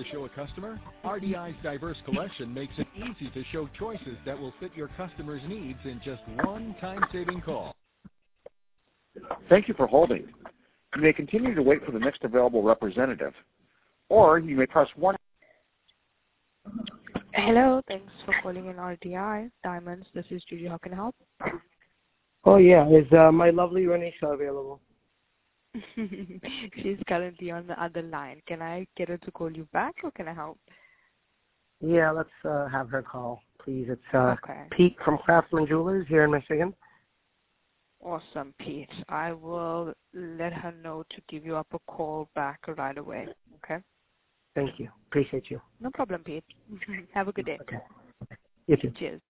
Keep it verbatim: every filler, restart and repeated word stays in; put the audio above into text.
show a customer? R D I's diverse collection makes it easy to show choices that will fit your customer's needs in just one time-saving call. Thank you for holding. You may continue to wait for the next available representative, or you may press one. Hello, thanks for calling in R D I Diamonds. This is Judy. How can I help? Oh, yeah. Is uh, my lovely Renisha available? She's currently on the other line. Can I get her to call you back, or can I help? Yeah, let's uh, have her call, please. It's uh, Okay. Pete from Craftsman Jewelers here in Michigan. Awesome, Pete. I will let her know to give you up a call back right away. Okay? Thank you. Appreciate you. No problem, Pete. Have a good day. Okay. You too. Cheers.